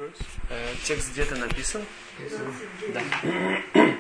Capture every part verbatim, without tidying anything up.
verse? Э, текст где-то написан? Yes. Да.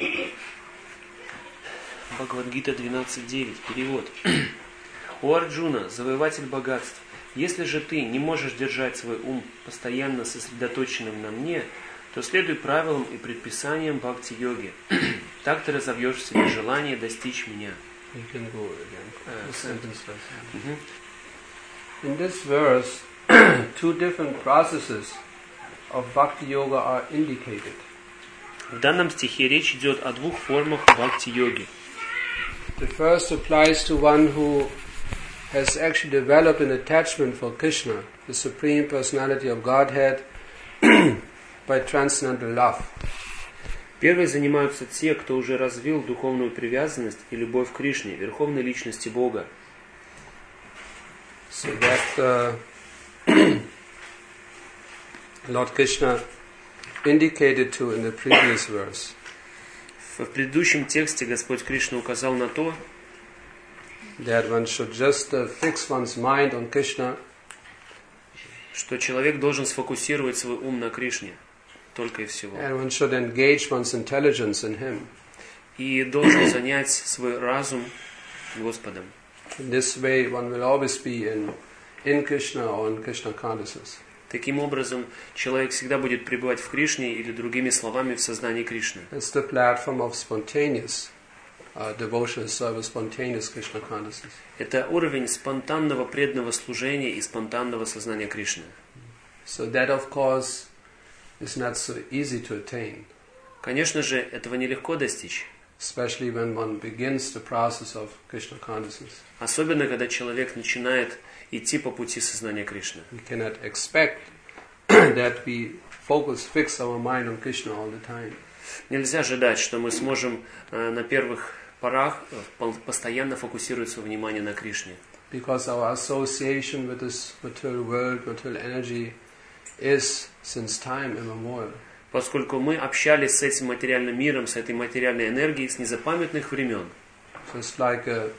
Бхагавад-гита двенадцать девять. Перевод. О Арджуна, завоеватель богатств, если же ты не можешь держать свой ум постоянно сосредоточенным на мне, то следуй правилам и предписаниям бхакти-йоги. Так ты разовьешь в себе желание достичь меня. You can go again. Uh, sentence first. Угу. In this verse, two different processes of bhakti yoga are indicated. В данном стихе речь идет о двух формах бхакти-йоги. The first applies to one who has actually developed an attachment for Krishna, the Supreme Personality of Godhead, by transcendental love. Первой занимаются те, кто уже развил духовную привязанность и любовь к Кришне, Верховной Личности Бога. So that uh, Lord Krishna indicated to in the previous verse. В предыдущем тексте Господь Кришна указал на то, that one should just uh, fix one's mind on Krishna, что человек должен сфокусировать свой ум на Кришне, только и всего. and one should engage one's intelligence in Him. И должен занять свой разум Господом. In this way, one will always be in, in Krishna or in Krishna consciousness. Таким образом, человек всегда будет пребывать в Кришне или, другими словами, в сознании Кришны. It's the platform of spontaneous uh, devotional service, spontaneous Krishna consciousness. Это уровень спонтанного преданного служения и спонтанного сознания Кришны. So that, of course, is not so easy to attain, Конечно же, этого нелегко достичь. especially when one begins the process of Krishna consciousness. Особенно, когда человек начинает идти по пути сознания Кришны. We cannot expect that we focus, fix our mind on Krishna all the time. Нельзя ожидать, что мы сможем э, на первых порах э, постоянно фокусировать свое внимание на Кришне. Because our association with this material world, material energy, is since time immemorial. Поскольку мы общались с этим материальным миром, с этой материальной энергией с незапамятных времен. Just like a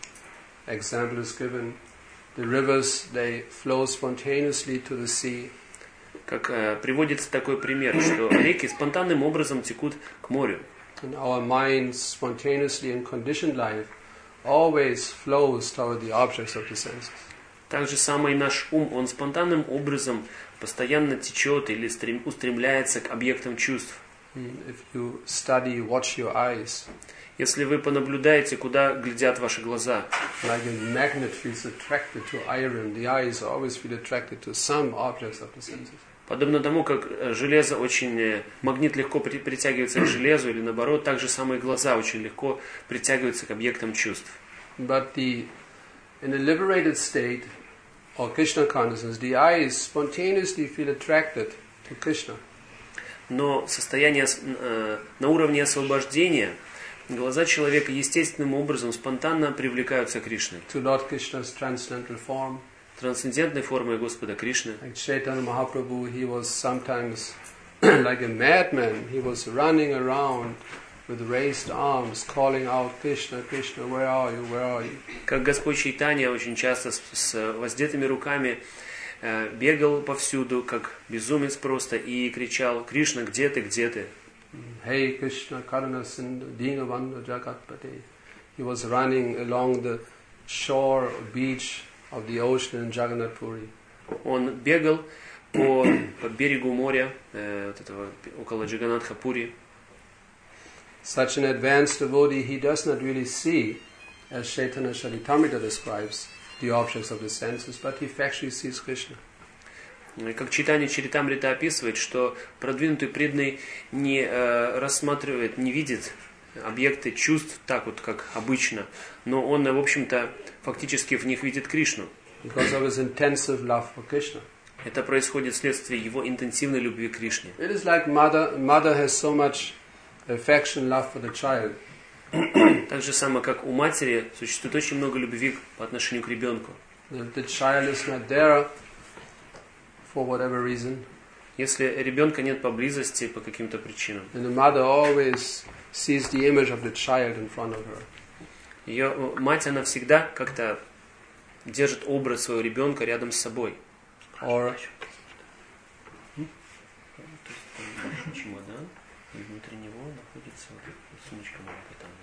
example is given, the rivers, they flow spontaneously to the sea. Как э, приводится такой пример, что реки спонтанным образом текут к морю. And our mind spontaneously in conditioned life always flows toward the objects of the senses. Так же самое и наш ум, он спонтанным образом постоянно течет или стрем, устремляется к объектам чувств. If you study, watch your eyes. Если вы понаблюдаете, куда глядят ваши глаза, Like a magnet feels attracted to iron, the eyes always feel attracted to some objects of the senses. подобно тому, как железо очень, магнит легко при, притягивается к железу, или наоборот, так же самые глаза очень легко притягиваются к объектам чувств. But the, in a liberated state, or Krishna consciousness, the eyes spontaneously feel attracted to Krishna. Но состояние э, на уровне освобождения глаза человека естественным образом спонтанно привлекаются к Кришне. To Lord Krishna's transcendental form. Трансцендентной формой Господа Кришны. Like Chaitanya Mahaprabhu, he was sometimes like a madman. He was running around with raised arms, calling out, Krishna, Krishna, where are you, where are you? Как Господь Чайтанья очень часто с, с воздетыми руками э, бегал повсюду, как безумец просто, и кричал, Кришна, где ты, где ты? Hey Krishna, Karuna Sindhu, Dinavanda Jagatpate. He was running along the shore, beach of the ocean in Jagannath Puri. Он бегал по, по берегу моря, э, вот этого, около Джаганатха-Пури. Such an advanced devotee, he does not really see, as Chaitanya Charitamrita describes, the objects of the senses, but he actually sees Krishna. Как Чайтанья Чаритамрита описывает, что продвинутый преданный не э, рассматривает, не видит объекты чувств так вот, как обычно, но он, в общем-то, фактически в них видит Кришну. Because of his intensive love for Krishna. Это происходит вследствие его интенсивной любви к Кришне. It is like mother, mother has so much affection, love for the child. Так же самое, как у матери, существует очень много любви по отношению к ребенку. If the child is not there for whatever reason, если ребенка нет поблизости по каким-то причинам, then the mother always sees the image of the child in front of her. Ее мать, она всегда как-то держит образ своего ребенка рядом с собой. Or, И внутри него находится вот сумочка маленькая там.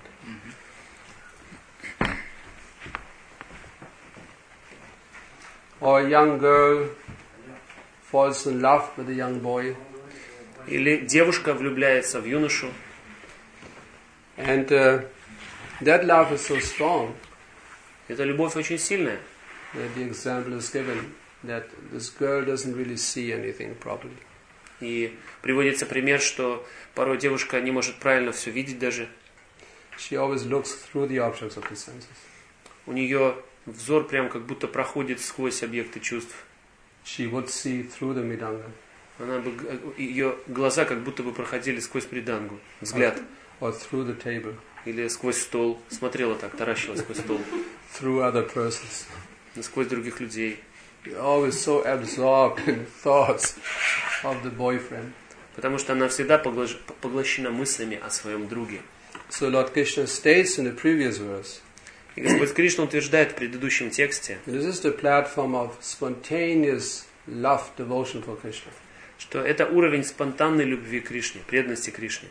Or a young girl falls in love with a young boy. Или девушка влюбляется в юношу. And uh, that love is so strong. Эта любовь очень сильная. That the example is given that this girl doesn't really see anything properly. И приводится пример, что порой девушка не может правильно все видеть даже. She always looks through the objects of the senses. У нее взор прям как будто проходит сквозь объекты чувств. She would see through the midanga. Она бы, ее глаза как будто бы проходили сквозь мридангу, взгляд. Or through the table. Или сквозь стол. Смотрела так, таращилась сквозь стол. Through other persons. Сквозь других людей. You're always so absorbed in thoughts of the boyfriend. Потому что она всегда поглощена мыслями о своем друге. So Lord Krishna states in the previous verse. И Господь Кришна утверждает в предыдущем тексте, This is the platform of spontaneous love, devotion for Krishna. Что это уровень спонтанной любви к Кришне, преданности Кришне.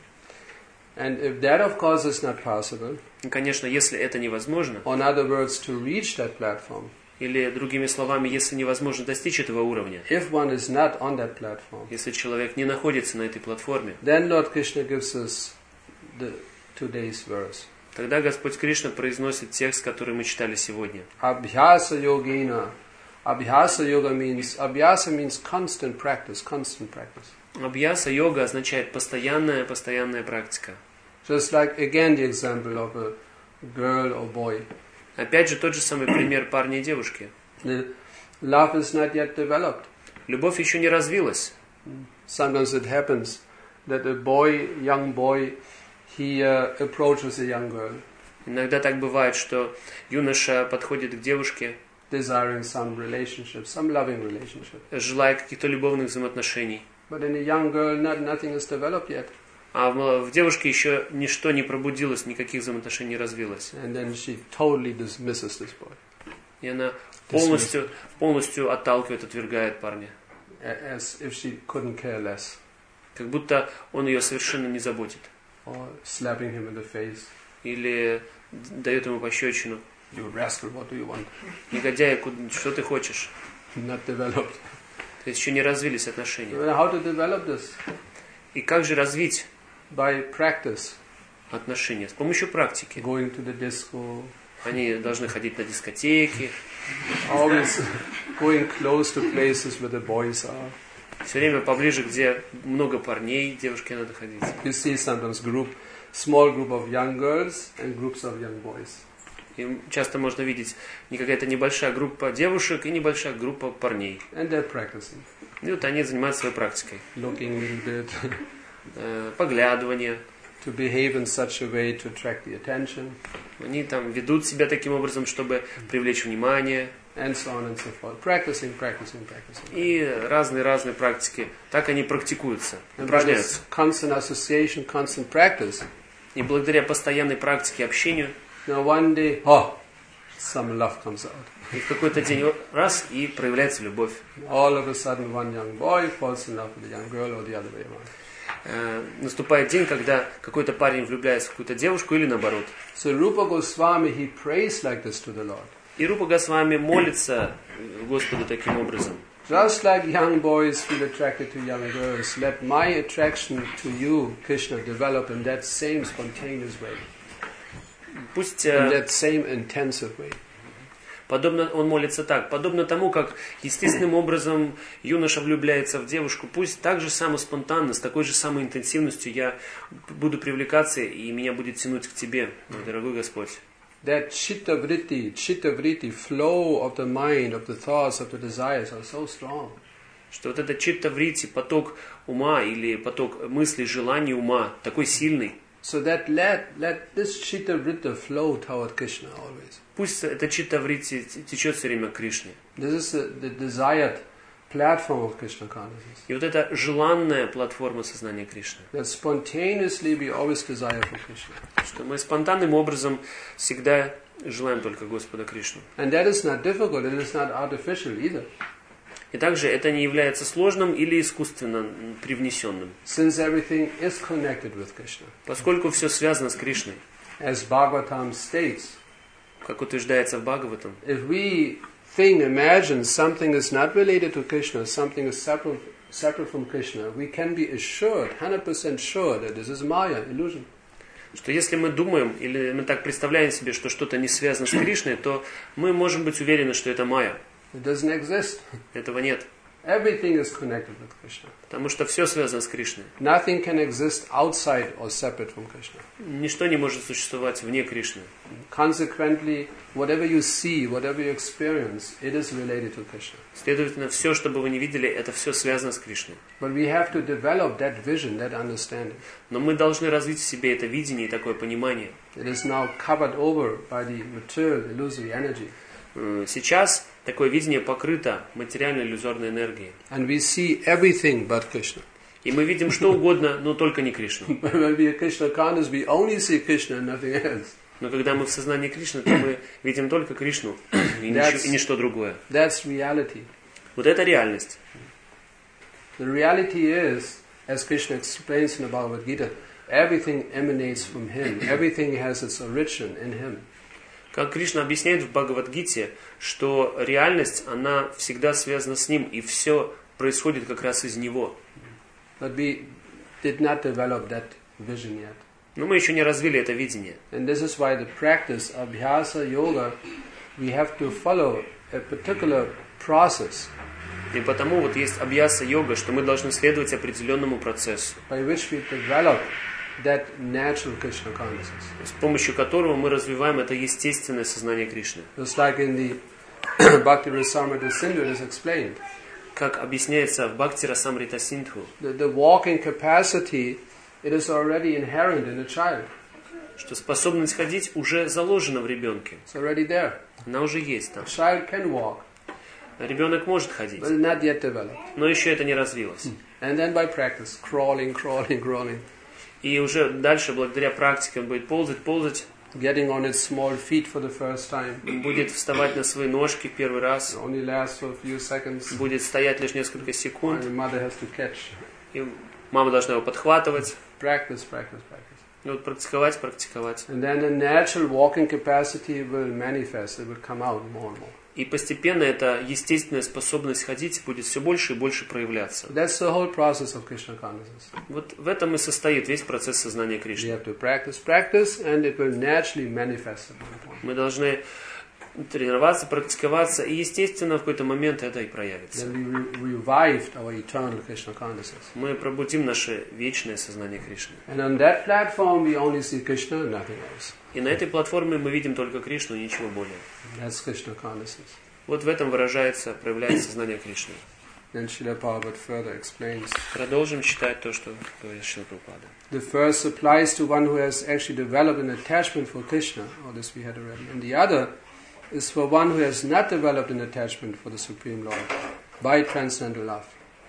And if that, of course, is not possible, и, конечно, если это невозможно, or in other words, to reach that platform, или, другими словами, если невозможно достичь этого уровня, if one is not on that platform, если человек не находится на этой платформе, then Lord Krishna gives us the today's verse. Тогда Господь Кришна произносит текст, который мы читали сегодня. Abhyasa yogena. Abhyasa yoga means, abhyasa means constant practice, constant practice. Абхьяса йога означает постоянная, постоянная практика. Just like, again, the example of a girl or boy. Опять же, тот же самый пример парня и девушки. The love is not yet developed. Любовь еще не развилась. Sometimes it happens that a boy, young boy, he uh, approaches a young girl. Иногда так бывает, что юноша подходит к девушке, desiring some relationship, some loving relationship. желая каких-то любовных взаимоотношений. But in a young girl, not, nothing is developed yet. А в, в девушке еще ничто не пробудилось, никаких взаимоотношений не развилось. And then she totally dismisses this boy. И она полностью, полностью отталкивает, отвергает парня. As if she couldn't care less. Как будто он ее совершенно не заботит. Or slapping him in the face. Или дает ему пощечину. You rascal, what do you want? Негодяй, что ты хочешь? Not developed. То есть еще не развились отношения. How to develop this? И как же развить By practice. Отношения? С помощью практики. Going to the disco. Они должны ходить на дискотеки. Always going close to places where the boys are. Все время поближе, где много парней, девушке надо ходить. You see sometimes group, small group of young girls and groups of young boys. И часто можно видеть не какая-то небольшая группа девушек и небольшая группа парней. And they're practicing. И вот они занимаются своей практикой. Looking a little bit. Поглядывание. To behave in such a way to attract the attention. Они там ведут себя таким образом, чтобы привлечь внимание. And so on and so forth. Practicing, practicing, practicing. И разные-разные практики. Так они практикуются, упражняются. Constant association, constant practice. И благодаря постоянной практике, общению, now one day, oh, some love comes out. И в какой-то день раз и проявляется любовь. All of a sudden, one young boy falls in love with a young girl, or the other way around. Э, наступает день, когда какой-то парень влюбляется в какую-то девушку или наоборот. So Rupa Goswami, he prays like this to the Lord. И Рупа Госвами молится Господу таким образом. Just like young boys feel attracted to young girls, let my attraction to you, Krishna, develop in that same spontaneous way. Пусть, in that same intensive way. Подобно, он молится так, подобно тому, как естественным образом юноша влюбляется в девушку, пусть так же само спонтанно, с такой же самой интенсивностью я буду привлекаться, и меня будет тянуть к тебе, мой дорогой Господь. That chitta vritti, chitta vritti, flow of the mind, of the thoughts, of the desires are so strong. Что вот этот читта врити, поток ума или поток мыслей, желаний ума, такой сильный. So that let, let this chitta vritti flow toward Krishna always. Пусть это читта врити течет все время к Кришне. This is a, the desired platform of Krishna consciousness. И вот это желанная платформа сознания Кришны. That spontaneously we always desire for Krishna. Что мы спонтанным образом всегда желаем только Господа Кришну. And that is not difficult, it is not artificial either. И также это не является сложным или искусственно привнесенным. Since everything is connected with Krishna. Поскольку все связано с Кришной. As Bhagavatam states, как утверждается в Бхагаватам, if we think, imagine something is not related to Krishna, something is separate, separate from Krishna, we can be assured, one hundred percent sure that this is Maya, illusion. Что если мы думаем, или мы так представляем себе, что что-то не связано с Кришной, то мы можем быть уверены, что это майя. It doesn't exist. Этого нет. Everything is connected with Krishna. Потому что все связано с Кришной. Nothing can exist outside or separate from Krishna. Ничто не может существовать вне Кришны. Consequently, whatever you see, whatever you experience, it is related to Krishna. Следовательно, все, что бы вы ни видели, это все связано с Кришной. But we have to develop that vision, that understanding. Но мы должны развить в себе это видение и такое понимание. It is now covered over by the material illusory energy. Сейчас такое видение покрыто материальной иллюзорной энергией. And we see everything but Krishna. И мы видим что угодно, но только не Кришну. When we are Krishna conscious, we only see Krishna and nothing else. Но когда мы в сознании Кришны, то мы видим только Кришну и, ничего, и ничто другое. That's reality. Вот это реальность. The reality is, as Krishna explains in the Bhagavad Gita, everything emanates from Him. Everything has its origin in Him. Как Кришна объясняет в Бхагавад-гите, что реальность, она всегда связана с Ним, и все происходит как раз из Него. But we did not develop that vision yet. Но мы еще не развили это видение. And this is why the practice of Abhyasa Yoga, we have to follow a particular process. И потому вот есть абхьяса-йога, что мы должны следовать определенному процессу, By which we develop that natural Krishna consciousness. с помощью которого мы развиваем это естественное сознание Кришны. Just like in the Bhakti Rasamrita Sindhu, it is explained. Как объясняется в Бхакти Расамрита Синдху, The, the walking capacity, it is already inherent in a child. что способность ходить уже заложена в ребенке. It's already there. Она уже есть там. A child can walk, Ребенок может ходить, but not yet developed. но еще это не развилось. And then by practice, crawling, crawling, crawling, И уже дальше, благодаря практике, он будет ползать, ползать, getting on its small feet for the first time. будет вставать на свои ножки в первый раз, It only lasts for a few seconds. будет стоять лишь несколько секунд, And the mother has to catch. и мама должна его подхватывать. Practice, practice, practice. И вот практиковать, практиковать. And then the natural walking capacity will manifest. It will come out more and more. И постепенно эта естественная способность ходить будет все больше и больше проявляться. That's the whole process of Krishna consciousness. Вот в этом и состоит весь процесс сознания We Кришны. have to practice, practice, and it will naturally manifest at one point. Мы должны тренироваться, практиковаться, и естественно в какой-то момент это и проявится. Then we re- revived our eternal Krishna consciousness. Мы пробудим наше вечное сознание Кришны. And on that platform, we only see Krishna and nothing else. И на этой платформе мы видим только Кришну и ничего более. That's Krishna consciousness. Вот в этом выражается, проявляется сознание Кришны. Then Srila Prabhupada further explains. Продолжим читать то, что говорит Шрила Прабхупада. The first applies to one who has actually developed an attachment for Krishna. All this we had already. And the other is for one who has not developed an attachment for the Supreme Lord by transcendental love.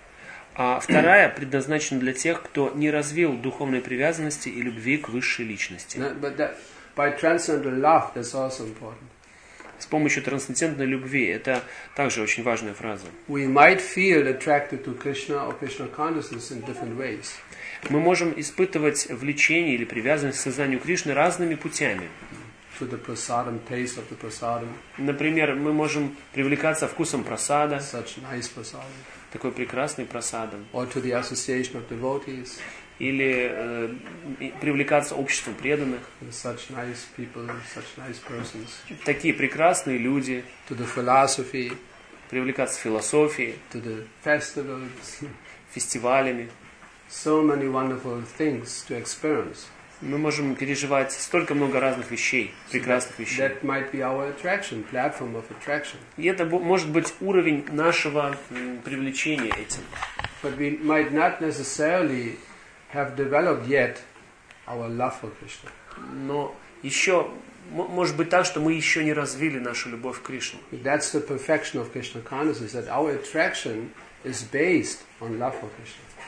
А вторая предназначена для тех, кто не развил духовной привязанности и любви к высшей личности. No, but that, by transcendental love, that's also important. С помощью трансцендентной любви. Это также очень важная фраза. We might feel attracted to Krishna or Krishna consciousness in different ways. Мы можем испытывать влечение или привязанность к сознанию Кришны разными путями. To the prasadam, taste of the prasadam, Например, мы можем привлекаться вкусом прасада, such nice prasadam, такой прекрасный прасадом, or to the association of devotees, или э, и привлекаться обществом преданных. and such nice people, such nice persons, Такие прекрасные люди, to the philosophy, привлекаться философией, to the festivals, фестивалями. so many wonderful things to experience. Мы можем переживать столько много разных вещей, прекрасных вещей. That might be our attraction, platform of attraction. И это бо- может быть уровень нашего м, привлечения этим. But we might not necessarily have developed yet our love for Krishna. Но еще, м- может быть так, что мы еще не развили нашу любовь к Кришне. That's the perfection of Krishna consciousness, that our attraction is based on love for Krishna.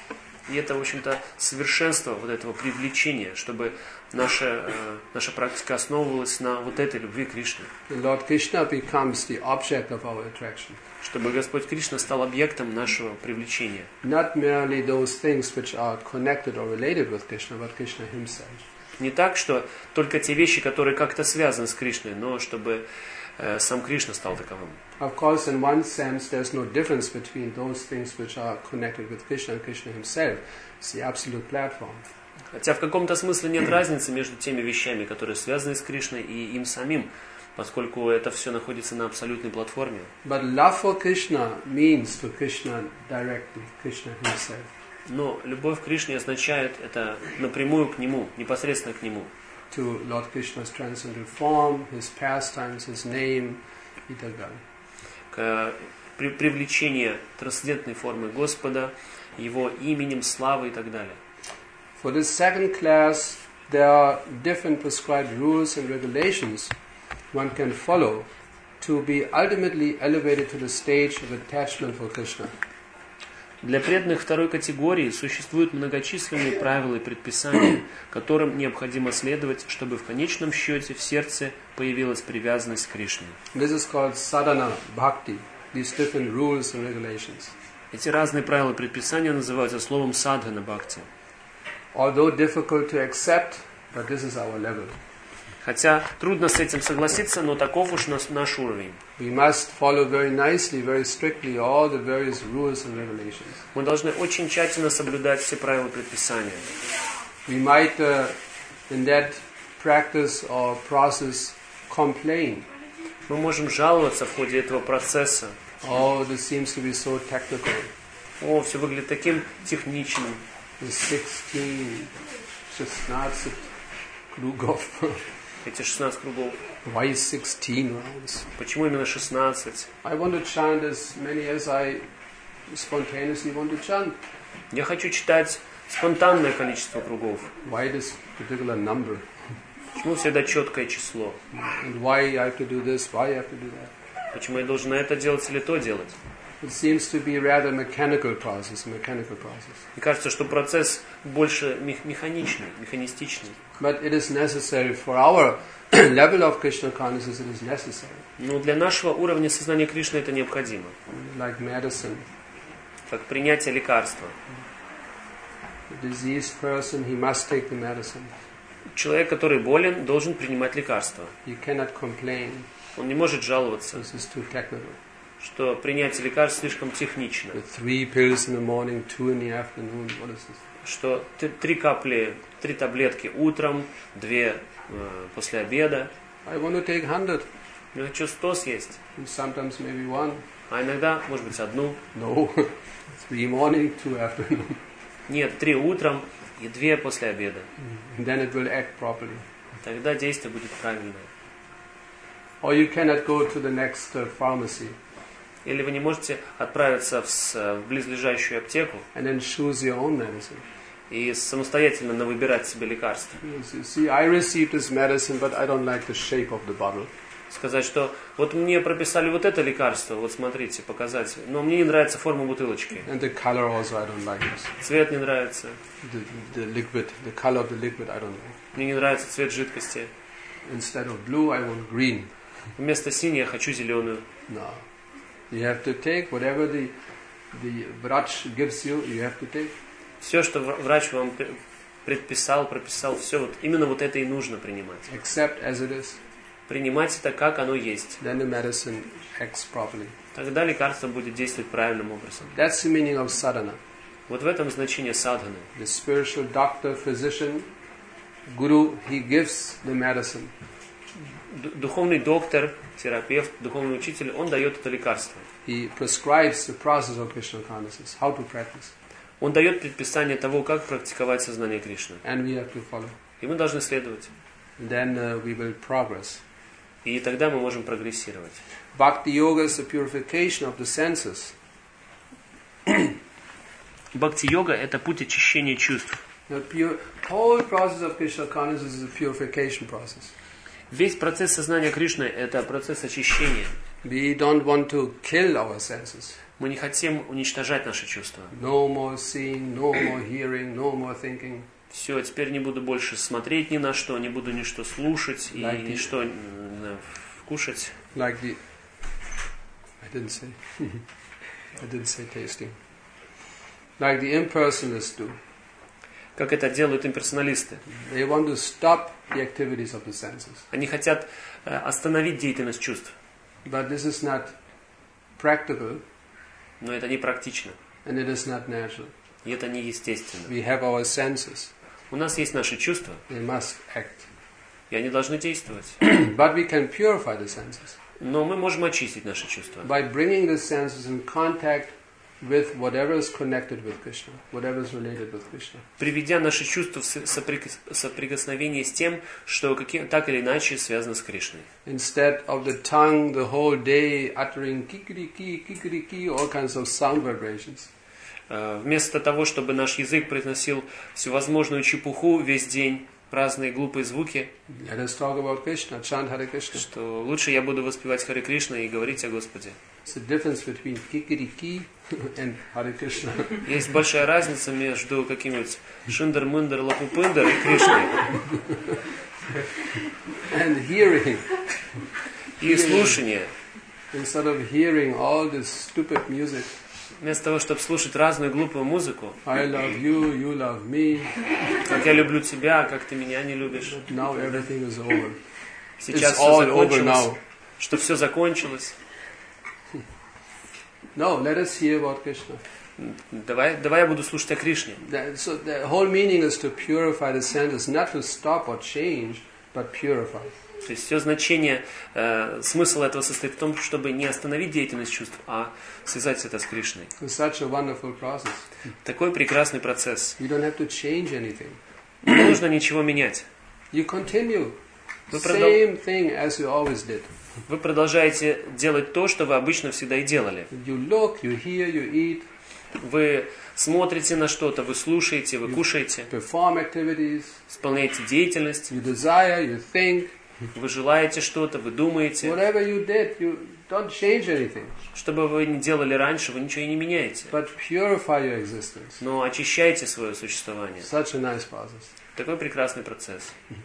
И это, в общем-то, совершенство вот этого привлечения, чтобы наша, э, наша практика основывалась на вот этой любви к Кришне. Lord Krishna becomes the object of our attraction. Чтобы Господь Кришна стал объектом нашего привлечения. Not merely those things which are connected or related with Krishna, but Krishna himself. Не так, что только те вещи, которые как-то связаны с Кришной, но чтобы э, сам Кришна стал таковым. Of course, in one sense, there's no difference between those things which are connected with Krishna and Krishna himself. It's the absolute platform. Хотя в каком-то смысле нет разницы между теми вещами, которые связаны с Кришной и им самим, поскольку это все находится на абсолютной платформе. But love for Krishna means to Krishna directly, Krishna himself. Но любовь к Кришне означает это напрямую к Нему, непосредственно к Нему. To Lord Krishna's transcendental form, his pastimes, his name и так далее. К при, привлечению трансцендентной формы Господа, Его именем, славой и так далее. For this second class, there are different prescribed rules and regulations one can follow to be ultimately elevated to the stage of attachment for Krishna. Для преданных второй категории существуют многочисленные правила и предписания, которым необходимо следовать, чтобы в конечном счете в сердце появилась привязанность к Кришне. This is called sadhana bhakti, these different rules and regulations. Эти разные правила и предписания называются словом садхана бхакти. Although difficult to accept, but this is our level. Хотя трудно с этим согласиться, но таков уж наш, наш уровень. We must follow very nicely, very strictly all the various rules and regulations. Мы должны очень тщательно соблюдать все правила и предписания. We might, uh, in that practice or process, complain. Мы можем жаловаться в ходе этого процесса. Oh, this seems to be so technical. О, все выглядит таким техничным. The sixteen, шестнадцать кругов. Эти шестнадцать кругов. Why sixteen rounds? Почему именно шестнадцать? I want to chant as many as I spontaneously want to chant. Я хочу читать спонтанное количество кругов. Why this particular number? Почему всегда четкое число? And why I have to do this? Why I have to do that? Почему я должен это делать или то делать? It seems to be rather mechanical process, mechanical process. Мне кажется, что процесс больше мех- механичный, механистичный. But it is necessary for our level of Krishna consciousness. It is necessary. Но для нашего уровня сознания Кришны это необходимо. Like medicine. Как принятие лекарства. The diseased person, he must take the medicine. Человек, который болен, должен принимать лекарства. You cannot complain. Он не может жаловаться, This is too technical. что принятие лекарств слишком технично. The three pills in the morning, two in the afternoon. What is this? Что т- три капли, три таблетки утром, две э, после обеда. I want to take hundred. Я хочу сто съесть. And sometimes maybe one. А иногда, может быть, одну. No. Three morning, two afternoon. Нет, три утром и две после обеда. And then it will act properly. Тогда действие будет правильное. Or you cannot go to the next uh, pharmacy Или вы не можете отправиться в, с- в близлежащую аптеку and then choose your own medicine. и самостоятельно навыбирать себе лекарства. You see, I received this medicine, but I don't like the shape of the bottle. Сказать, что вот мне прописали вот это лекарство, вот смотрите, показать, но мне не нравится форма бутылочки. And the color also, I don't like this. Цвет не нравится, The, the liquid, the color of the liquid, I don't like. мне не нравится цвет жидкости. Instead of blue, I want green. Вместо синей я хочу зеленую. No. You have to take whatever the the Vrach gives you, you have to take. Все, что вра- врач вам пр- предписал, прописал, все, вот именно вот это и нужно принимать. Accept as it is. Принимать это, как оно есть. Then the medicine acts properly. Тогда лекарство будет действовать правильным образом. That's the meaning of sadhana. Вот в этом значение садханы. The spiritual doctor, physician, guru, he gives the medicine. Ду- Духовный доктор, терапевт, духовный учитель, он дает это лекарство. He prescribes the process of Krishna consciousness, how to practice. Он дает предписание того, как практиковать сознание Кришны. And we have to follow. И мы должны следовать. And then uh, we will progress. И тогда мы можем прогрессировать. Bhakti yoga is the purification of the senses. Бхакти-йога – это путь очищения чувств. The pure, whole process of Krishna consciousness is a purification process. Весь процесс сознания Кришны – это процесс очищения. We don't want to kill our senses. Мы не хотим уничтожать наши чувства. No more seeing, no more hearing, no more thinking. Все, теперь не буду больше смотреть ни на что, не буду ничто слушать и Like ничто не знаю, кушать. Like the... I didn't say... I didn't say tasting. Like the impersonalists do. Как это делают имперсоналисты. They want to stop the activities of the senses. Они хотят э, остановить деятельность чувств. But this is not practical. Но это не практично. And it is not natural. И это не естественно. We have our senses. У нас есть наши чувства. They must act. И они должны действовать. But we can purify the senses. Но мы можем очистить наши чувства. By bringing the senses in contact with whatever is connected with Krishna, whatever is related with Krishna. Приведя наши чувства в соприкос... соприкосновение с тем, что каким... так или иначе связано с Кришной. Instead of the tongue the whole day uttering kikiriki, kikiriki, all kinds of sound vibrations. Вместо того, чтобы наш язык произносил всевозможную чепуху весь день, разные глупые звуки, Let us talk about Krishna, chant Hare Krishna. что лучше я буду воспевать Харе Кришна и говорить о Господе. It's the difference between kikiriki and Hare Krishna. Есть большая разница между каким-нибудь Шиндер-Мындер, Лапупындер и Кришной. And hearing. И слушание. Instead of hearing all this stupid music. Вместо того, чтобы слушать разную глупую музыку, I love you, you love me. как я люблю тебя, как ты меня не любишь. Now everything is over. Сейчас It's все all over закончилось, now. что все закончилось. No, let us hear about Krishna. Давай, давай я буду слушать о Кришне. That, so the whole meaning is to purify the senses, not to stop or change, but purify. То есть все значение, э, смысл этого состоит в том, чтобы не остановить деятельность чувств, а связать это с Кришной. It's such a wonderful process. Такой прекрасный процесс. You don't have to change anything. Не нужно ничего менять. You continue Вы, same thing as you always did. Вы продолжаете делать то, что вы обычно всегда и делали. You look, you hear, you eat. Вы смотрите на что-то, вы слушаете, вы кушаете, perform activities. исполняете деятельность, You desire, you think. вы желаете что-то, вы думаете. Whatever you did, you don't change anything. Что бы вы ни делали раньше, вы ничего и не меняете. But purify your existence. Но очищайте свое существование. Such a nice process. Такой прекрасный процесс.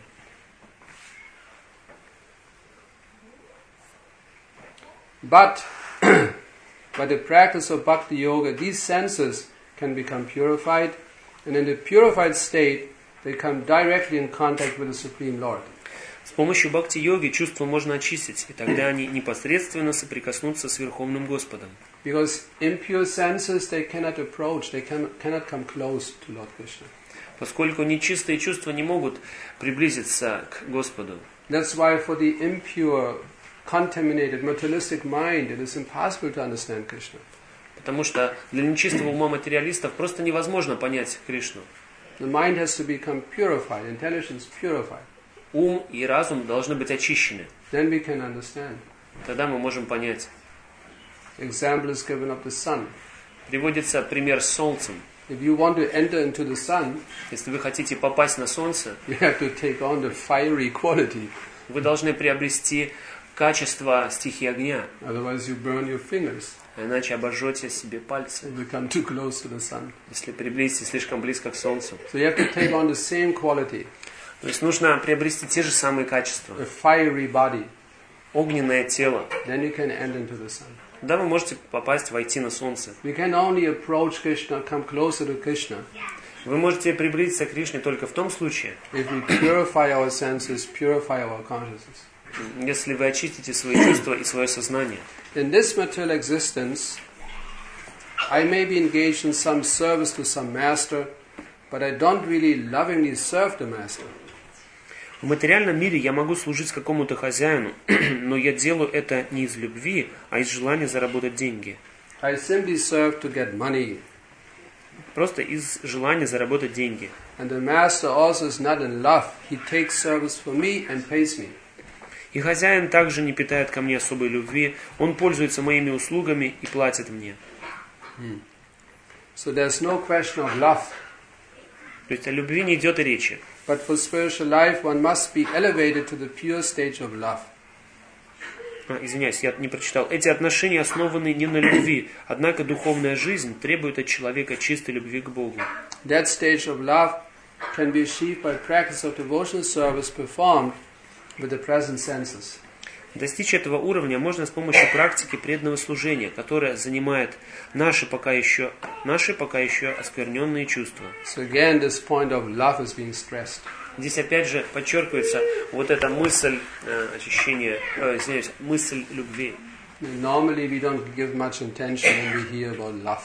But by the practice of Bhakti Yoga, these senses can become purified, and in the purified state, they come directly in contact with the Supreme Lord. С помощью бхакти-йоги чувства можно очистить, и тогда они непосредственно соприкоснутся с Верховным Господом. Because impure senses, they cannot approach, they can, cannot come close to Lord Krishna. Поскольку нечистые чувства не могут приблизиться к Господу. That's why for the impure, contaminated, materialistic mind, it is impossible to understand Krishna. Потому что для нечистого ума материалистов просто невозможно понять Кришну. The mind has to become purified, intelligence purified. Ум и разум должны быть очищены. Then we can understand. Тогда мы можем понять. Example is given of the sun. Приводится пример с солнцем. If you want to enter into the sun, Если вы хотите попасть на солнце, you have to take on the fiery quality. вы должны приобрести качество стихии огня. Otherwise you burn your fingers Иначе обожжете себе пальцы, and become too close to the sun. если приблизитесь слишком близко к солнцу. So you have to take on the same quality, То есть нужно приобрести те же самые качества. a fiery body. Огненное тело. Then you can enter into the sun. Да, вы можете попасть, войти на солнце. We can only approach Krishna, come closer to Krishna, Вы можете приблизиться к Кришне только в том случае, if we purify our senses, purify our consciousness. если вы очистите свои чувства и свое сознание. In this material existence, I may be engaged in some service to some master, but I don't really lovingly serve the master. В материальном мире я могу служить какому-то хозяину, но я делаю это не из любви, а из желания заработать деньги. I simply serve to get money. Просто из желания заработать деньги. And the master also is not in love. He takes service for me and pays me. И хозяин также не питает ко мне особой любви, он пользуется моими услугами и платит мне. Hmm. So there's no question of love. То есть о любви не идет и речи. But for spiritual life, one must be elevated to the pure stage of love. А, извиняюсь, я не прочитал. Эти отношения основаны не на любви, однако духовная жизнь требует от человека чистой любви к Богу. That stage of love can be achieved by practice of devotional service performed with the present senses. Достичь этого уровня можно с помощью практики преданного служения, которая занимает наши пока еще, наши пока еще оскверненные чувства. So again, this point of love is being stressed. Здесь опять же подчеркивается вот эта мысль э, очищения, э, извиняюсь, мысль любви. Normally we don't give much attention when we hear about love.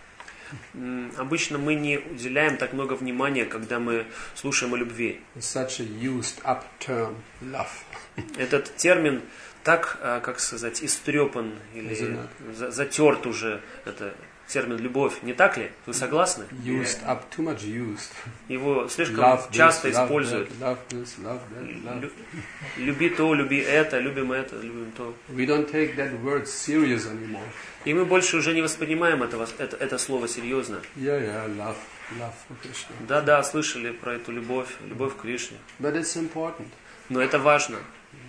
М, Обычно мы не уделяем так много внимания, когда мы слушаем о любви. It's such a used up term, love. Этот термин так, э, как сказать, истрепан или за- затерт уже, это термин любовь, не так ли? Вы согласны? Used up, too much used. Его слишком Love часто this, love используют. that, love this, love that, love. Лю- Люби то, люби это, любим это, любим то. We don't take that word serious anymore. И мы больше уже не воспринимаем этого, это, это слово серьезно. Yeah, yeah, love, love for Krishna. Да-да, слышали про эту любовь, любовь к Кришне. But it's important. Но это важно.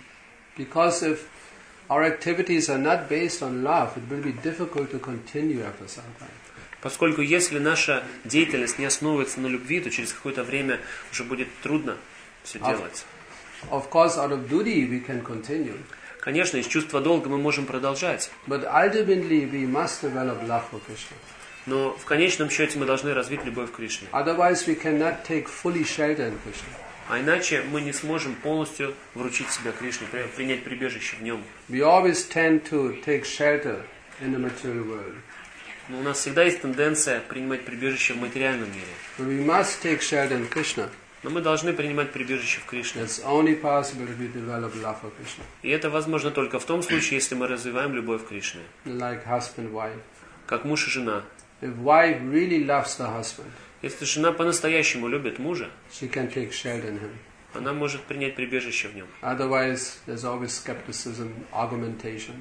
Because if our activities are not based on love, it will be difficult to continue after some time. Поскольку если наша деятельность не основывается на любви, то через какое-то время уже будет трудно все делать. Of course, out of duty we can continue. Конечно, из чувства долга мы можем продолжать. But ultimately we must develop love for Krishna. Но в конечном счете мы должны развить любовь к Кришне. Otherwise we cannot take fully shelter in Krishna. А иначе мы не сможем полностью вручить себя Кришне, при- принять прибежище в нем. We always tend to take shelter in the material world. Но у нас всегда есть тенденция принимать прибежище в материальном мире. But we must take shelter in Krishna. Но мы должны принимать прибежище в Кришне. It's only possible if we develop love for Krishna. И это возможно только в том случае, если мы развиваем любовь к Кришне. Like husband, wife. Как муж и жена. If wife really loves the husband, Если жена по-настоящему любит мужа, she can take shelter in him. она может принять прибежище в нем. Otherwise, there's always skepticism, argumentation.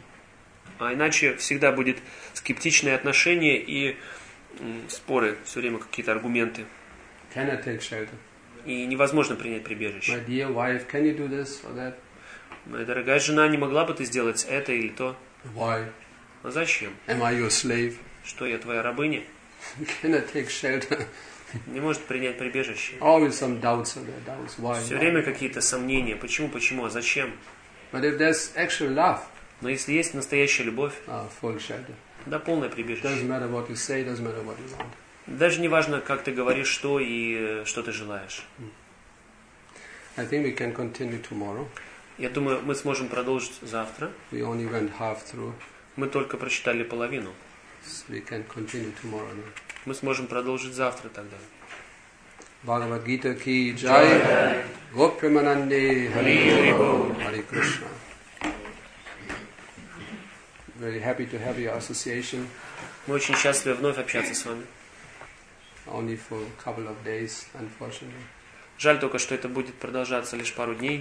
А иначе всегда будет скептичное отношение и м, споры, все время какие-то аргументы. Can I take shelter? И невозможно принять прибежище. My dear wife, can you do this or that? Моя дорогая жена, не могла бы ты сделать это или то? Why? А зачем? Am I your slave? Что, я твоя рабыня? Can I take shelter? Не может принять прибежище. Always some doubts are there, doubts. Why? Все время какие-то сомнения. Почему, почему, а зачем? But if there's actual love, Но если есть настоящая любовь, uh, full shelter. да, полное прибежище. Doesn't matter what you say, doesn't matter what you want. Даже не важно, как ты говоришь, что и э, что ты желаешь. I think we can continue tomorrow. Я думаю, мы сможем продолжить завтра. We only went half through, Мы только прочитали половину. so we can continue tomorrow now. Мы сможем продолжить завтра тогда. Bhagavad Gita ki jai, Gopremanande Hari Bol, Hare Krishna. Very happy to have your association, Мы очень счастливы вновь общаться с вами. only for a couple of days, unfortunately. Жаль только, что это будет продолжаться лишь пару дней.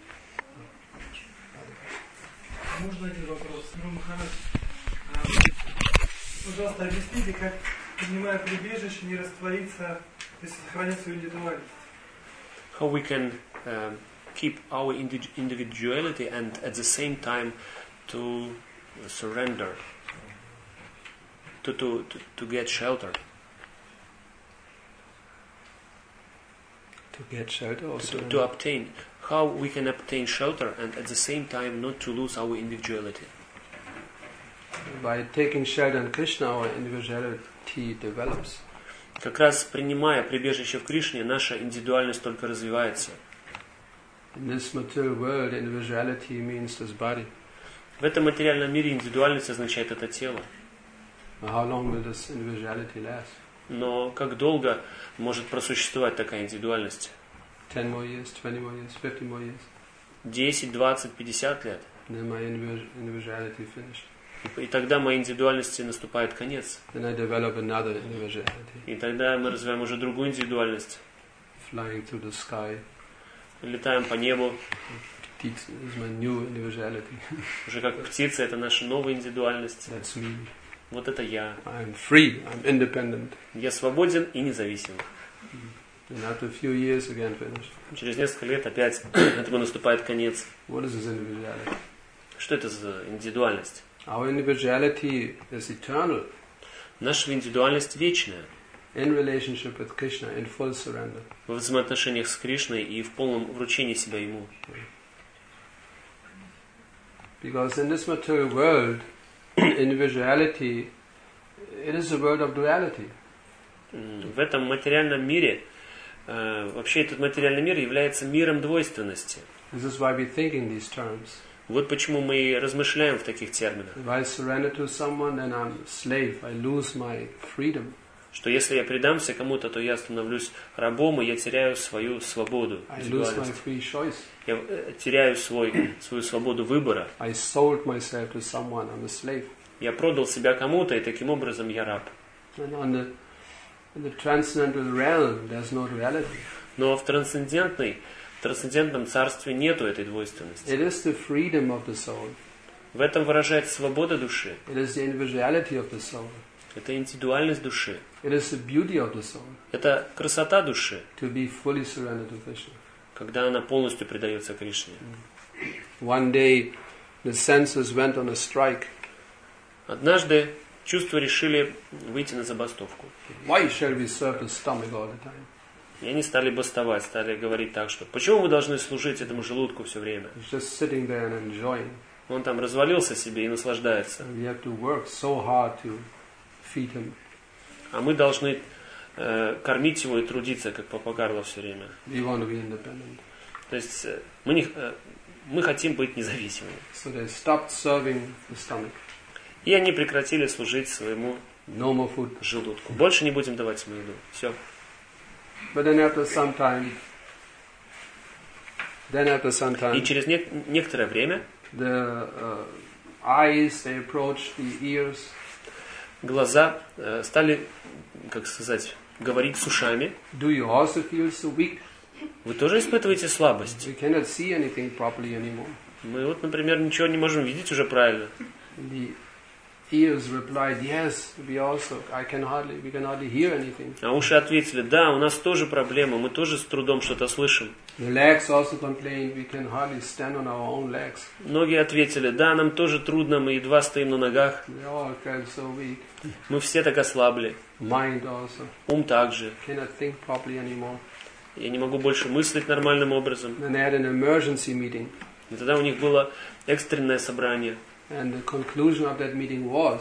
Можно один вопрос? Гуру Махарадж, а, пожалуйста, объясните, как, принимая прибежище, не раствориться, то есть сохранять свою индивидуальность. How we can um, keep our indi- individuality and at the same time to surrender, to, to, to, to get shelter, To get shelter or to, surrender. to obtain, how we can obtain shelter and at the same time not to lose our individuality. By taking shelter in Krishna, our individuality develops. Как раз принимая прибежище в Кришне, наша индивидуальность только развивается. In this material world, individuality means this body. В этом материальном мире индивидуальность означает это тело. Now, how long will this individuality last? Но как долго может просуществовать такая индивидуальность? Ten more years, twenty more years, fifty more years. десять, двадцать, пятьдесят лет. And then my individu- individuality finished. И, и тогда моей индивидуальности наступает конец. Then I develop another individuality, И тогда мы развиваем уже другую индивидуальность. flying through the sky. Летаем по небу, This is my new individuality. уже как птицы, это наша новая индивидуальность. That's me. Вот это я. I'm free. I'm independent. Я свободен и независим. And after a few years, again finished. Через несколько лет опять этому наступает конец. What is this individuality? Что это за индивидуальность? Our individuality is eternal. Наша индивидуальность вечная. In relationship with Krishna, in full surrender. В взаимоотношениях с Кришной и в полном вручении себя Ему. Because in this material world, individuality, it is a world of duality. В этом материальном мире, э, вообще этот материальный мир является миром двойственности. This is why we think in these terms. Вот почему мы и размышляем в таких терминах. If I surrender to someone, then I'm a slave. I lose my freedom. Что если я предамся кому-то, то я становлюсь рабом, и я теряю свою свободу, I lose my индивидуальность. free choice. Я э, теряю свой, свою свободу выбора. I sold myself to someone. I'm a slave. Я продал себя кому-то, и таким образом я раб. And on the, in the transcendental realm, there's no duality. Но в трансцендентной, в трансцендентном царстве нету этой двойственности. It is the freedom of the soul. В этом выражается свобода души. It is the individuality of the soul. Это индивидуальность души. It is the beauty of the soul Это красота души, to be fully surrendered to Krishna. когда она полностью предается Кришне. One day, the senses went on a strike. Однажды чувства решили выйти на забастовку. Why shall we serve the stomach all the time? И они стали бастовать, стали говорить так, что почему мы должны служить этому желудку все время? It's just sitting there and enjoying. Он там развалился себе и наслаждается. And we have to work so hard to feed him. А мы должны э, кормить его и трудиться, как Папа Карло все время. We want to be independent. То есть э, мы, не, э, мы хотим быть независимыми. So they stopped serving the stomach. И они прекратили служить своему No more food. желудку. Больше не будем давать ему еду. Все. But then after some time, then after some И time, через не- некоторое время the uh, eyes, they approached the ears. глаза э, стали, как сказать, говорить с ушами. Do you also feel so weak? Вы тоже испытываете слабость? We cannot see anything properly anymore. Мы вот, например, ничего не можем видеть уже правильно. The ears replied, yes, we also, I can hardly, we can hardly hear anything. А уши ответили, да, у нас тоже проблема, мы тоже с трудом что-то слышим. The legs also complained, we can hardly stand on our own legs. Ноги ответили, да, нам тоже трудно, мы едва стоим на ногах. We all felt so weak. Мы все так ослабли. Mind also, Ум также. cannot think properly anymore. Я не могу больше мыслить нормальным образом. Then they had an emergency meeting. И тогда у них было экстренное собрание. And the conclusion of that meeting was,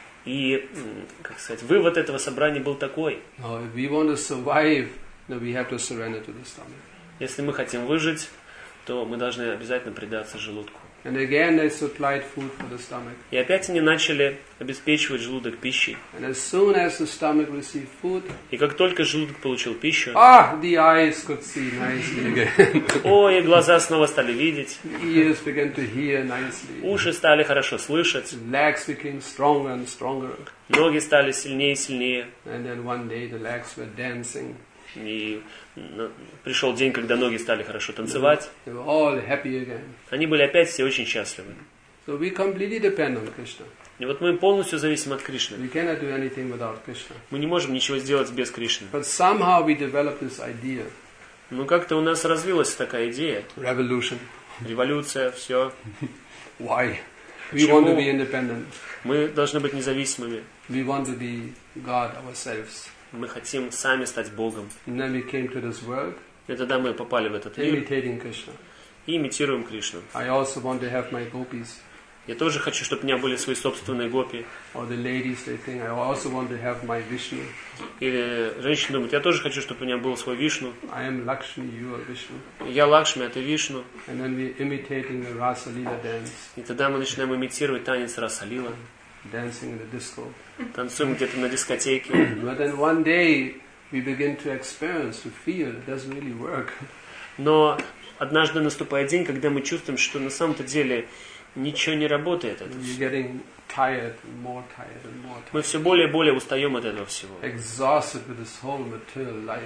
И, м, как сказать, вывод этого собрания был такой. no, if we want to survive, then we have to surrender to the stomach. Если мы хотим выжить, то мы должны обязательно предаться желудку. And again they supplied food for the stomach. И опять они начали обеспечивать желудок пищей. And as soon as the stomach received food, И как только желудок получил пищу, ah, the eyes could see nicely again. ой, и глаза снова стали видеть, The ears began to hear nicely. уши стали хорошо слышать, The legs became stronger and stronger. ноги стали сильнее и сильнее. And then one day the legs were dancing. И м, пришел день, когда ноги стали хорошо танцевать. They were all happy again. Они были опять все очень счастливы. So we completely depend on Krishna. И вот мы полностью зависим от Кришны. We cannot do anything without Krishna. Мы не можем ничего сделать без Кришны. But somehow we developed this idea. Но как-то у нас развилась такая идея. Revolution. Революция, все. Why? We Почему? want to be independent. Мы должны быть независимыми. We want to be God ourselves. Мы хотим сами стать Богом. And then we came to this world, И тогда мы попали в этот мир imitating Krishna. и имитируем Кришну. I also want to have my gopis. Я тоже хочу, чтобы у меня были свои собственные гопи. Or the ladies, they think, I also want to have my Vishnu. Или женщины думают, я тоже хочу, чтобы у меня был свой Вишну. I am Lakshmi, you are Vishnu. Я Лакшми, а ты Вишну. And then we're imitating the Rasa Leela dance, И тогда мы начинаем имитировать танец Расалила. dancing in the disco. Танцуем где-то на дискотеке. But then one day we begin to experience, to feel it doesn't really work. Но однажды наступает день, когда мы чувствуем, что на самом-то деле ничего не работает. Это You're все. getting tired and more tired and more Мы tired. все более и более устаем от этого всего. Exhausted with this whole material life.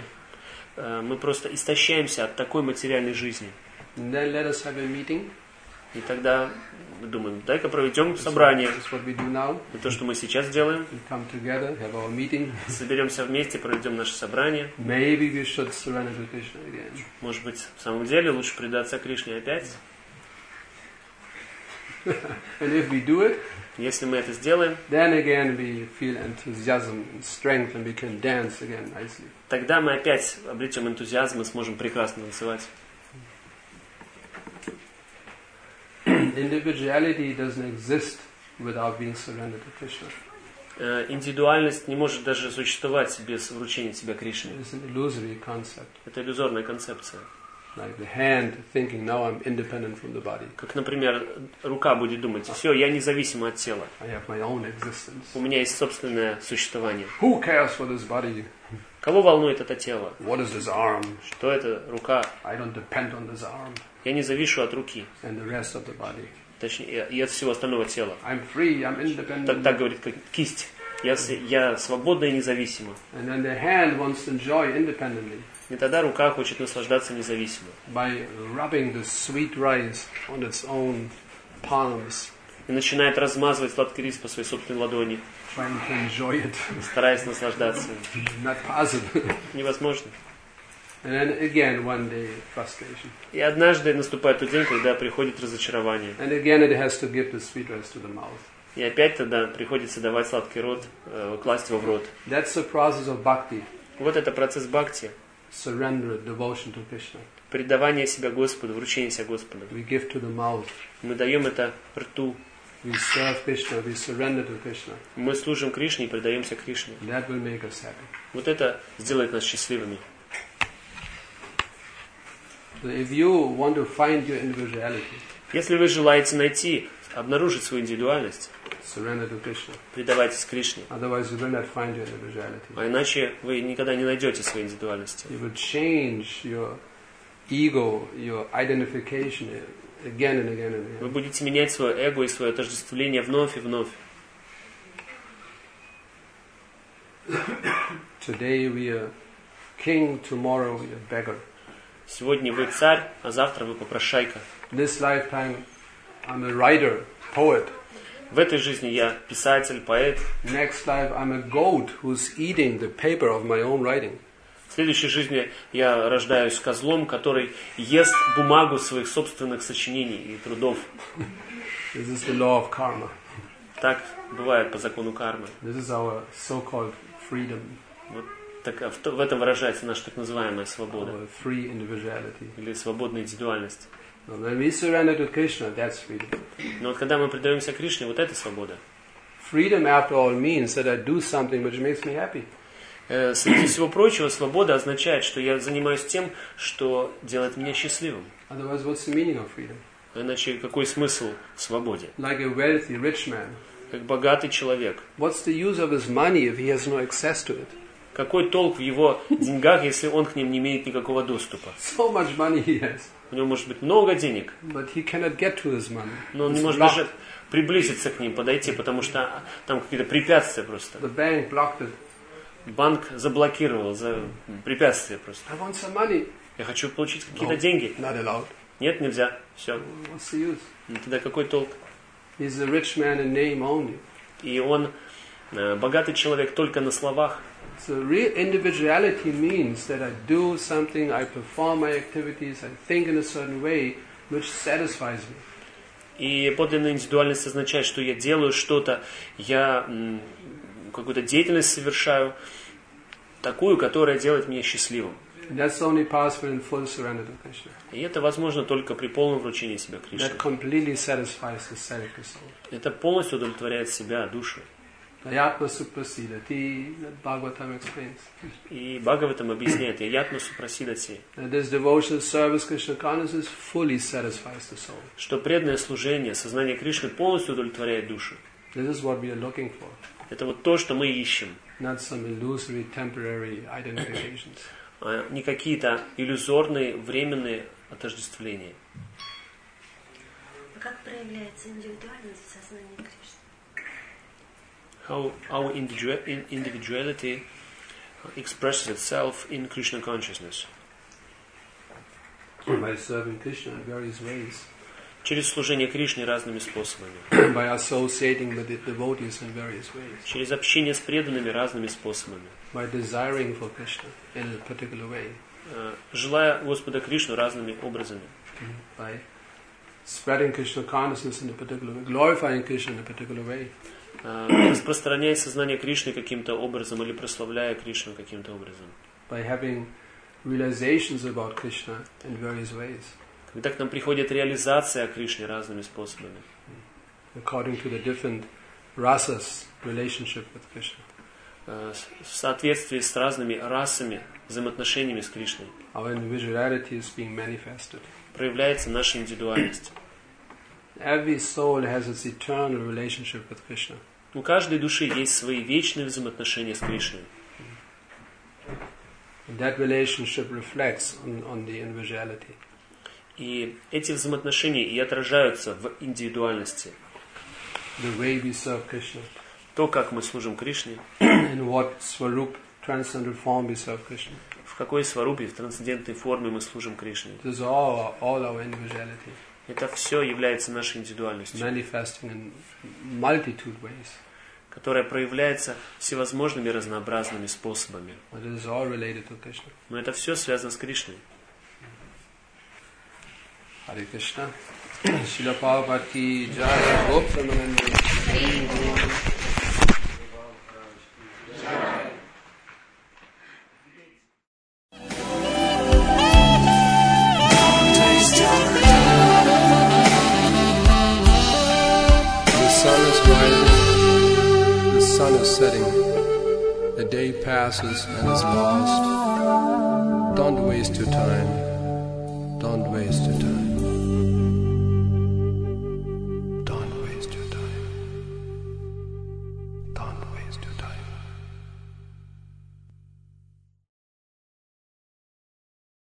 Э, Мы просто истощаемся от такой материальной жизни. And then let us have a meeting. И тогда мы думаем, дай-ка проведем собрание. That's what we do now. И то, что мы сейчас делаем, We come together, have our meeting. соберемся вместе, проведем наше собрание. Maybe we should surrender to Krishna again. Может быть, в самом деле лучше предаться Кришне опять? And if we do it, Если мы это сделаем, then again we feel enthusiasm and strength and we can dance again nicely. тогда мы опять обретем энтузиазм и сможем прекрасно танцевать. Individuality doesn't exist without being surrendered to Krishna. Э, Индивидуальность не может даже существовать без вручения себя Кришне. It's an illusory concept. Это иллюзорная концепция. Like the hand thinking, now I'm independent from the body. Как, например, рука будет думать: все, я независима от тела. I have my own existence. У меня есть собственное существование. Who cares for this body? Кого волнует это тело? What is this arm? Что это рука? I don't depend on this arm Я не завишу от руки, and the rest of the body. точнее, и от всего остального тела. I'm free, I'm Так, independent. так говорит как кисть. Я, с- я свободна и независима. And then the hand wants to enjoy independently И тогда рука хочет наслаждаться независимо. by rubbing the sweet rice on its own palms, И начинает размазывать сладкий рис по своей собственной ладони, trying to enjoy it. стараясь наслаждаться. Not possible. Невозможно. And then again, one day, frustration. И однажды наступает тот день, когда приходит разочарование. And again, it has to give the sweet rice to the mouth. И опять тогда приходится давать сладкий рот, э, класть его в рот. That's the process of bhakti, Вот это процесс бхакти. surrender, devotion to Krishna. Предавание себя Господу, вручение себя Господу. We give to the mouth. Мы даем это рту. We serve Krishna. We surrender to Krishna. Мы служим Кришне и предаемся Кришне. That will make us happy. Вот это сделает нас счастливыми. So if you want to find your individuality, Если вы желаете найти, обнаружить свою индивидуальность, surrender to Krishna. предавайтесь Кришне. Otherwise, you will not find your individuality. А иначе вы никогда не найдете своей индивидуальности. You will change your ego, your identification again and again and Вы again. будете менять свое эго и свое отождествление вновь и вновь. Today we are king, tomorrow we are beggar. Сегодня вы царь, а завтра вы попрошайка. In this lifetime, I'm a writer, poet. В этой жизни я писатель, поэт. Next life, I'm a goat who's eating the paper of my own writing. В следующей жизни я рождаюсь козлом, который ест бумагу своих собственных сочинений и трудов. This is the law of karma. Так бывает по закону кармы. This is our so-called freedom, Вот так, а в, то- в этом выражается наша так называемая свобода. our free individuality. Или свободная индивидуальность. Now, when we surrender to Krishna, that's freedom. Но вот когда мы предаемся Кришне, вот это свобода. Freedom, after all, means that I do something which makes me happy. Э, Среди всего прочего, свобода означает, что я занимаюсь тем, что делает меня счастливым. Otherwise, what's the meaning of freedom? Иначе какой смысл в свободе? Like a wealthy rich man, Как богатый человек. what's the use of his money if he has no access to it? Какой толк в его деньгах, если он к ним не имеет никакого доступа? So much money he has, У него может быть много денег, but he cannot get to his money. но он не It's может locked. даже приблизиться к ним, подойти, потому что там какие-то препятствия просто. The bank blocked it. Банк заблокировал, за препятствия просто. I want some money. Я хочу получить какие-то No, деньги. not allowed. Нет, нельзя. Все. What's the use? Ну, тогда какой толк? He's a rich man in name only. И он э, богатый человек только на словах. So real individuality means that I do something, I perform my activities, I think in a certain way which satisfies me. И подлинная индивидуальность означает, что я делаю что-то, я м, какую-то деятельность совершаю, такую, которая делает меня счастливым. And that's only possible in full surrender to Krishna. И это возможно только при полном вручении себя That Кришне. completely satisfies the self, the soul. Это полностью удовлетворяет себя, душу. Ayatma suprasidati, that Bhagavatam explains. И Бхагаватам объясняет, «Ятма супрасидати», That this devotional service, Krishna consciousness, fully satisfies the soul. что преданное служение, сознание Кришны полностью удовлетворяет душу. This is what we are looking for, Это вот то, что мы ищем, not some illusory, temporary identifications. а не какие-то иллюзорные, временные отождествления. А как проявляется индивидуальность в сознании Кришны? How our individu- in- individuality expresses itself in Krishna consciousness. By serving Krishna in various ways. Через служение Кришне разными способами. By associating with the devotees in various ways. Через общение с преданными разными способами. By desiring for Krishna in a particular way. Э, Желая Господа Кришну разными образами. By spreading Krishna consciousness in a particular way, glorifying Krishna in a particular way. Распространяя сознание Кришны каким-то образом или прославляя Кришну каким-то образом. By having realizations about Krishna in various ways. Когда к нам приходит реализация о Кришне разными способами. According to the different rasas relationship with Krishna. В соответствии с разными расами, взаимоотношениями с Кришной. Our individuality is being manifested. Проявляется наша индивидуальность. Every soul has its eternal relationship with Krishna. У каждой души есть свои вечные взаимоотношения с Кришной. And that relationship reflects on, on the individuality. И эти взаимоотношения и отражаются в индивидуальности. The way we serve Krishna. То, как мы служим Кришне. In what svarup, transcendental form we serve Krishna. В какой сварупе, в трансцендентной форме мы служим Кришне. This is all, all our individuality. Это все является нашей индивидуальностью. Manifesting in multitude ways. Которая проявляется всевозможными разнообразными способами. But it is all related to Krishna. Но это все связано с Кришной. Hare Krishna. Srila Prabhupada ki jai. Goptananda. The sun is rising. The sun is setting. The day passes and is lost. Don't waste your time. Don't waste your time.